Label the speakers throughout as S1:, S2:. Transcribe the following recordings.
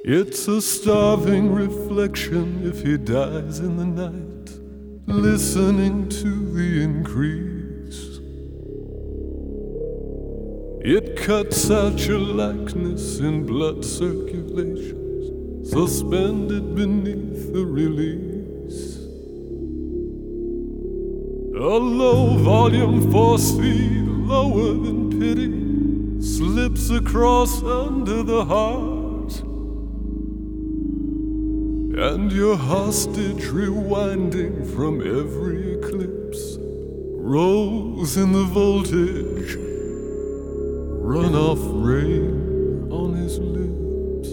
S1: It's a starving reflection if he dies in the night, listening to the increase. It cuts out your likeness in blood circulations, suspended beneath the release. A low volume force feed, lower than pity, slips across under the heart. And your hostage rewinding from every eclipse rolls in the voltage, runoff rain on his lips.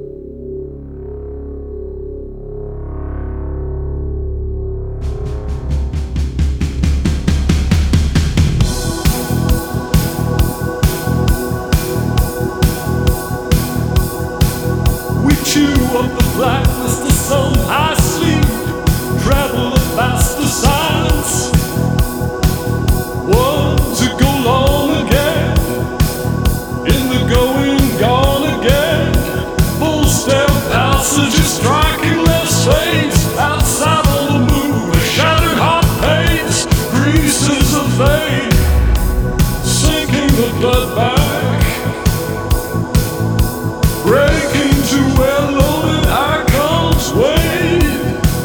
S1: We chew up the blackness to somehow sleep, travel the faster silence. One to go long again, in the going gone again. Full step passages striking their saints, outside on the move, a shattered heart pains, greases of vein, sinking the blood back, breaking to where loaded icons wait.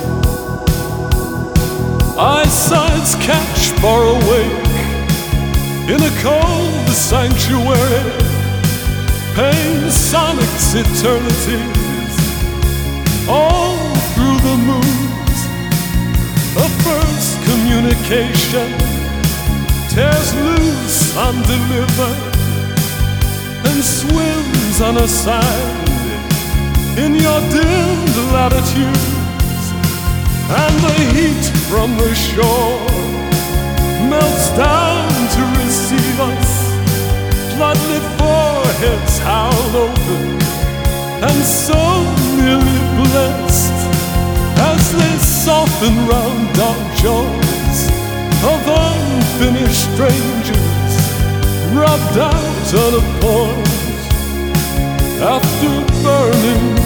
S1: Eyesights catch far awake in a cold sanctuary. Pain sonics eternities all through the moves. A first communication tears loose undelivered and swims unassigned in your dimmed latitudes. And the heat from the shore melts down to receive us, bloodlit foreheads howled open, and so nearly blessed as they soften round dark jaws of unfinished strangers, rubbed out on a point after burning